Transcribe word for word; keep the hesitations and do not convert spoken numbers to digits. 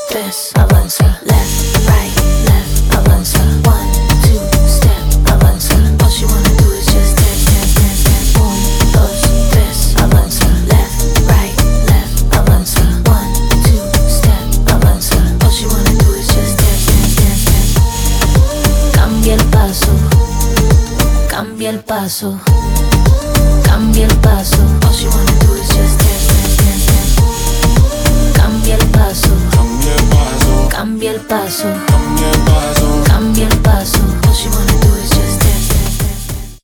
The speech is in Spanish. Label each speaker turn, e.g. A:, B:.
A: tres, avanza. Left, right, left, avanza. One, two, step, avanza. All she wanna do is just dance, dance, dance, dance. Un, dos, tres, avanza. Left, right, left, avanza. One, two, step, avanza. All she wanna do is just dance, dance, dance, dance. Cambia el paso, cambia el paso, cambia el paso. All she wanna do is just dance, dance, dance, dance. Cambia el paso,
B: Cambia el paso,
A: cambia el paso,
B: cambia el paso,
A: cambia el paso.